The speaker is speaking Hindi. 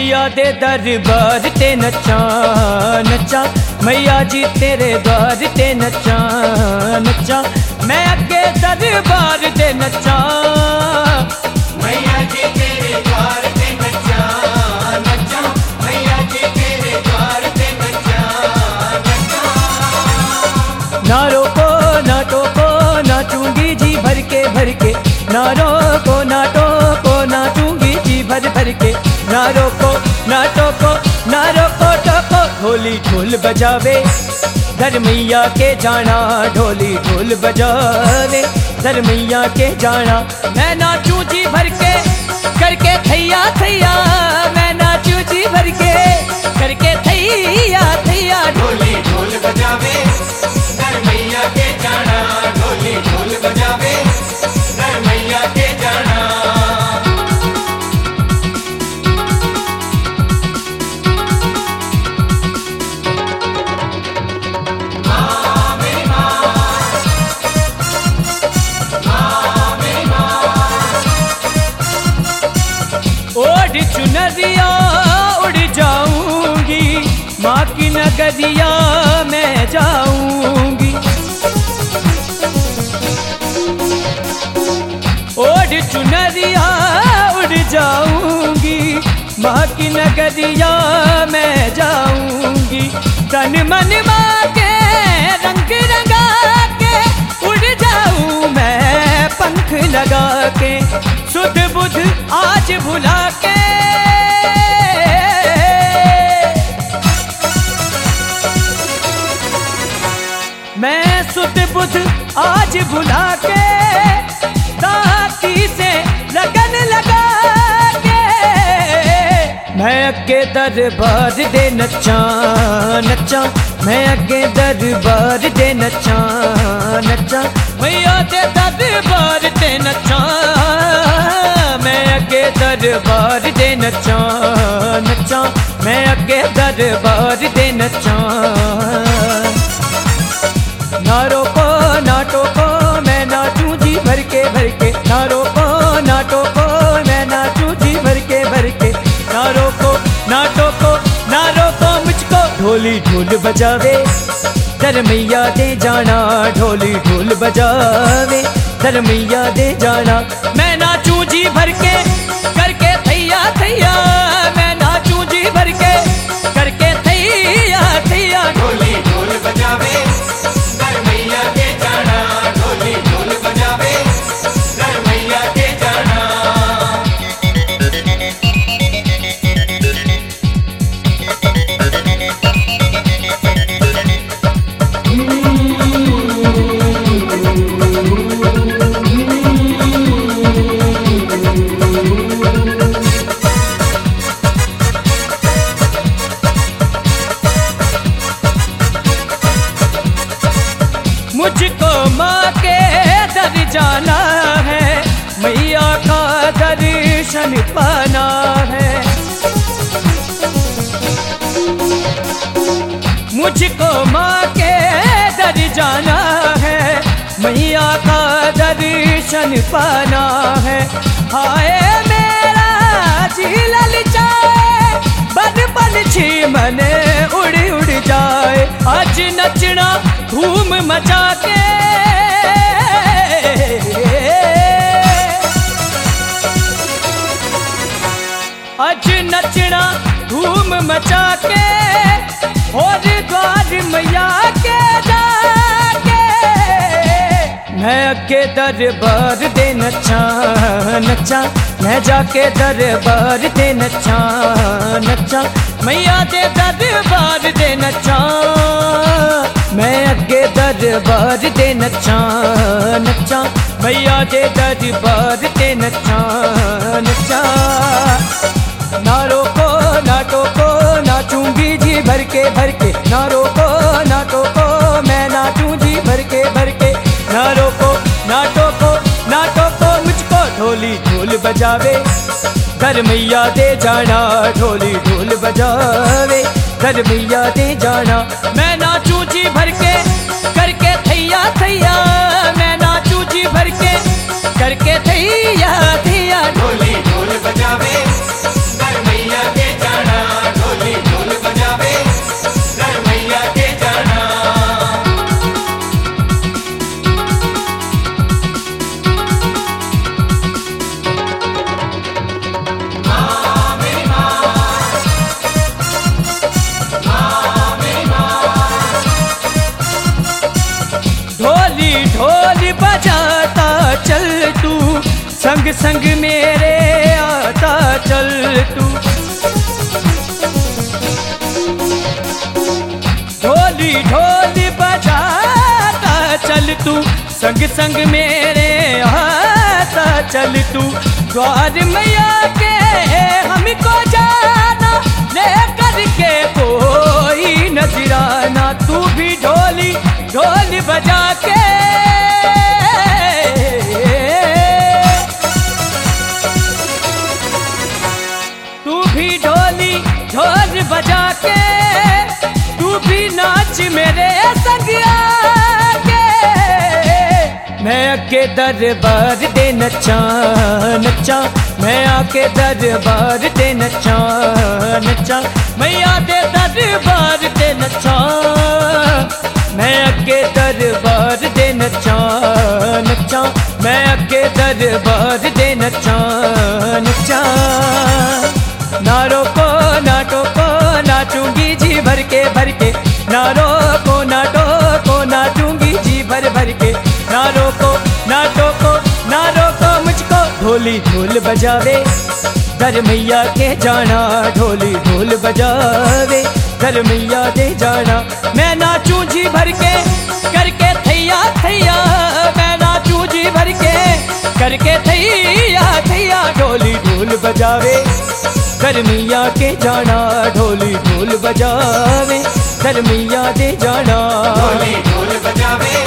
मैया दे दरबार ते नचा नचा, मैया जी तेरे द्वार ते नचा नचा, मैं अगे दरबार ते नचा। मैया जी तेरे द्वार ते नचा नचा, मैया जी तेरे द्वार ते नचा नचा। ना रोको ना टोको नाचूंगी जी भर के, ना रोको ना टोको नाचूंगी जी भर के, ना रोको ना टोको ना रोको टोको। ढोली ढोल बजावे धर मैया के जाना, ढोली ढोल बजावे धर मैया के जाना। मैं नाचूं जी भर के करके थैया थैया, मैं नाचूं जी भर के करके थैया थैया। ढोली ढोल बजावे धर मैया के जाना, ढोली ढोल बजावे धर मैया के जाना। ओढ़ चुनरिया उड़ जाऊंगी, माँ की नगरिया मैं जाऊंगी। ओढ़ चुनरिया उड़ जाऊंगी, माँ की नगरिया मैं जाऊंगी। तन मन माँ के रंग रंगा के उड़ जाऊं मैं पंख लगा के, सुध बुध आज भुला के। मैं सुध बुध आज भुला के, ताकी से लगन लगा के, मैं अगे दरबार दे नचा नचा, मैं अगे दरबार दे नचा नचा, मैया दे दरबार दे नचा, मैं अगे दरबार दे नचा नचा, मैं अगे दरबार दे नचा। ना रोको ना टोको मैं नाचूं जी भर के, ना रोको ना टोको मैं नाचूं जी भर के, ना रोको ना टोको ना रोको मुझको। ढोली ढोल बजावे धर मैया दे जाना, ढोली ढोल बजावे धर मैया दे जाना। मैं नाचूं जी भर के करके थैया थैया, मैं नाचूं जी भर के करके थैया थैया। ढोली ढोल बजावे धर मैया के जाना, ढोली ढोल बजावे धर मैया के जाना। मुझको माँ के दर जाना है, मैया का दर्शन पाना है। मुझको माँ के दर जाना है, मैया का दर्शन पाना है। हाय मेरा जी ललचाए बन पल छी मने उड़ उड़ जाए, आज नचना धूम मचा के। आज नचना धूम मचा के, और द्वार मैया के जाके, मैं अगे दरबार दे नचा नचा, मैं जाके दरबार दे नचा नचा, मैया दे दरबार दे नचा, मैं अगे दरबार दे नचा नचा, मैया दे दरबार दे नचा नचा। ना रोको ना टोको नाचूंगी जी भर के, ना रोको ना टोको मैं नाचूं जी भर के, ना रोको ना टोको ना टोको मुझको। ढोली ढोल बजावे धर मैया दे जाना, ढोली ढोल बजावे धर मैया दे जाना। मैं नाचूं जी भर के करके थैया थैया, मैं नाचूं जी भर के करके थैया थैया। ढोली ढोल बजावे धर मैया के जाना। संग संग मेरे आता चल तू, ढोली ढोली बजाता चल तू, संग संग मेरे आता चल तू। द्वार मैया के हमको जाना, लेकर के कोई नजराना, तू भी ढोली ढोली बजा के, तू भी ढोली ढोल बजा के, तू भी नाच मेरे संग आके। मैं आके दरबार दे नचा नचा, मैं आके दरबार दे नचा नचा, मैया दे दरबार दे नचा, मैं आके दरबार दे नचा नचा, मैं आके दरबार दे नचा नचा। ना रोको ना टोको नाचूंगी जी भर के, ना रोको ना टोको नाचूंगी जी भर के, ना रोको ना टोको ना रोको मुझको। ढोली ढोल बजावे घर मैया के जाना, ढोली ढोल बजावे घर मैया दे जाना। मैं नाचूं जी भर के करके थैया थैया, मैं नाचूं जी भर के करके थैया थैया, ढोली ढोल बजावे घर मैया के जाना, ढोली ढोल बजावे घर मैया दे जाना, ढोली ढोल बजावे